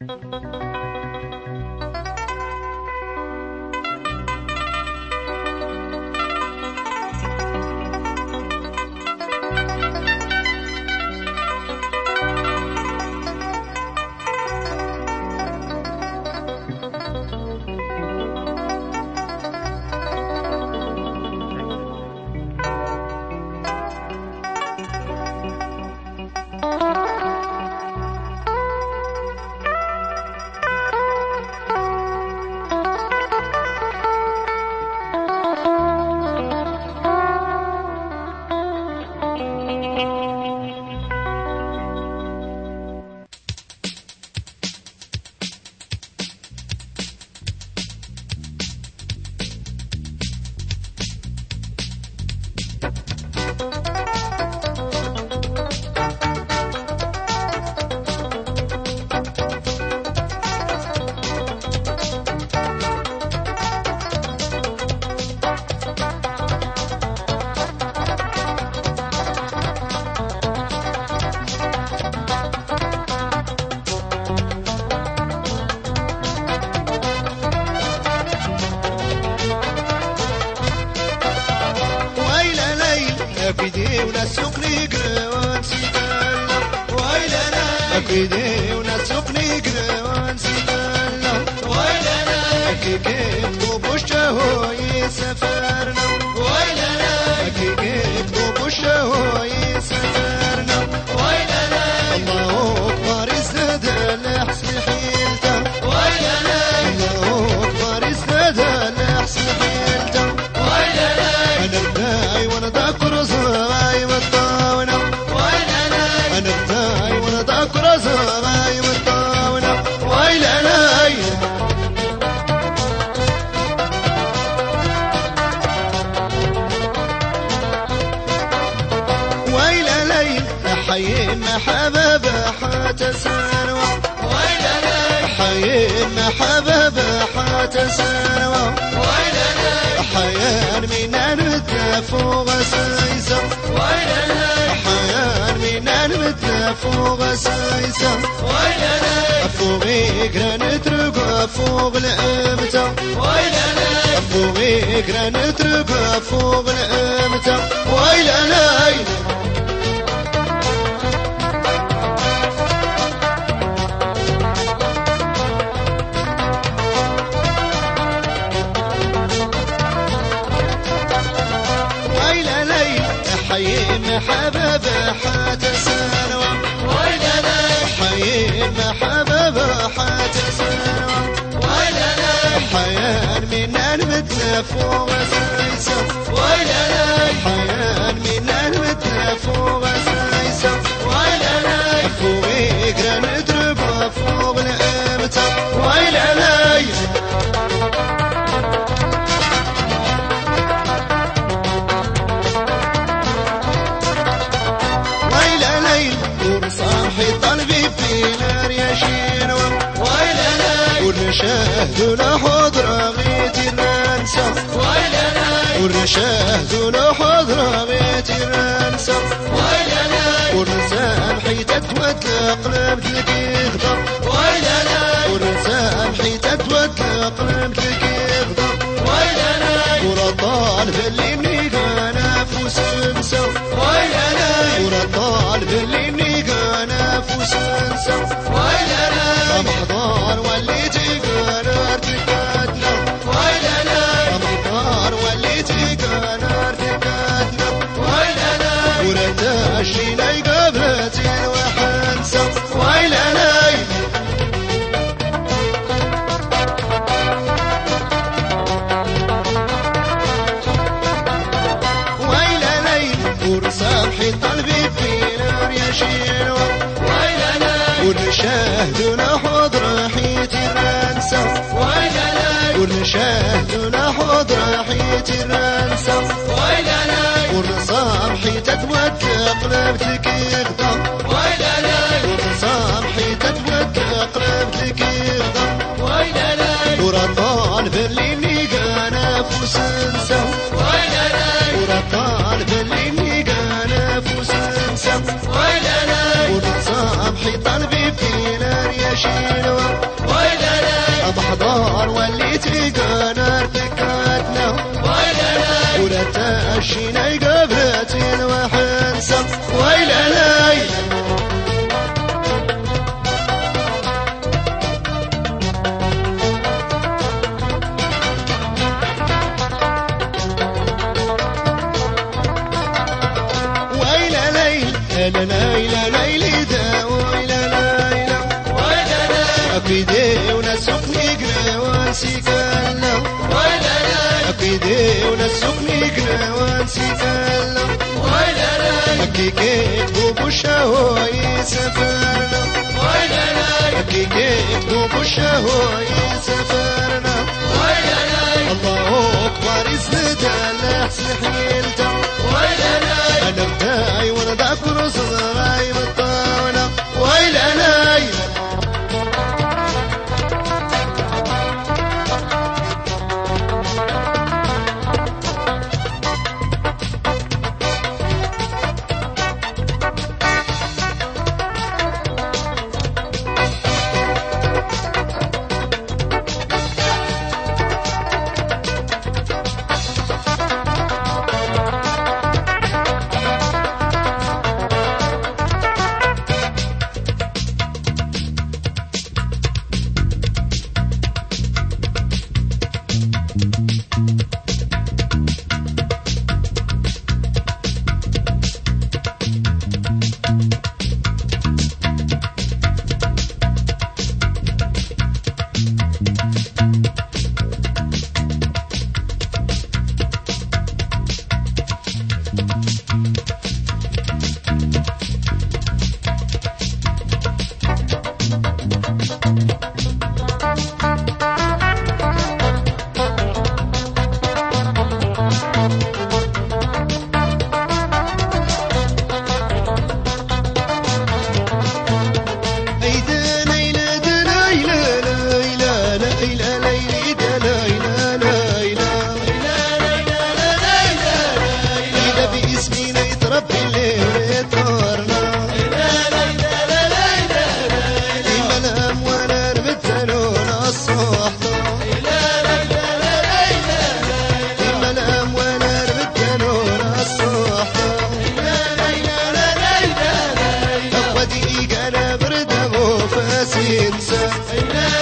أكيدي ونسوقني قروان سيدالا ويلنا أكيدي ونسوقني قروان سيدالا ويلنا أكيد طوبوش جهوي سفرنا ويلنا أكيد طوبوش جهوي سفرنا ويلنا الله أكبر يزداد الحسن حيلته ويلنا الله أكبر يزداد الحسن حيلته ويلنا أنا بداي وأنا ذاكر زغاي والطاونة ويلنا أنا بداي وأنا ذاكر زغاي والطاونة ويلنا ويلنا حيين حباب حات سنوة ويلنا حيين حباب حات سنوة ويلنا حيان من المدى فوق سايسة ويلنا حيان من المدى فوق سايسة ويلنا فوقي قران ترقى فوق الأمتة ويلنا فوقي قران ترقى فوق الأمتة ويلنا حيين حباب حات سنوة ويلنا حيين حباب حات سنوة ويلنا حيان من المدى فوق سايسة ويلنا حيان من المدى فوق سايسة ويلنا فوقي قران تربى فوق الأمتة ويلنا صاحي طلبي في نار يا شينوى ويلنا ونشاهد لحضرة غيتي الرنسة ويلنا ونشاهد لحضرة غيتي الرنسة ويلنا ونسامحي تتوثق قلبتك يغضب ويلنا ونسامحي تتوثق قلبتك يغضب ويلنا ورا طالب اللي مني نفوس انسى ويلنا ورا طالب اللي مني نفوس انسى ويلنا محضار وليتي قرار تكادنا ويلنا محضار وليتي قرار تكادنا ويلنا ورد الشيني قبلتي وحنسى ويلنا ورصاحي طلبي في نار يا شينوى ويلنا ونشاهد لحضرة حيتي الرنسة ويلنا ونشاهد لحضرة حيتي الرنسة ويلنا ورصاحي تتوثق قلبتك يغضب ويلنا ورصاحي تتوثق قلبتك يغضب ويلنا ورا طالب اللي منيقى نفوس انسى ويلنا ورا طالب اللي نفوس انسى ويلنا ونصامحي طلبي في نار يا شينوى شينا قبلتين وحنسى ويلا ليلى لا ليلى ليلى دا ويلا ليلى ويلا ليلى أكيدي ونسقني قنا وانسيكالا ويلا ليلى أكيدي ونسقني قنا وانسيكالا ويلا ليلى أكيكيت وبشهوي سفرنا ويلا ليلى أكيكيت وبشهوي سفرنا ويلا ليلى الله أكبر اسند الله سحيلته ويلا ليلى أنا بداي وانا داك رصد غايب الطاولة ويلا ليلى ينسى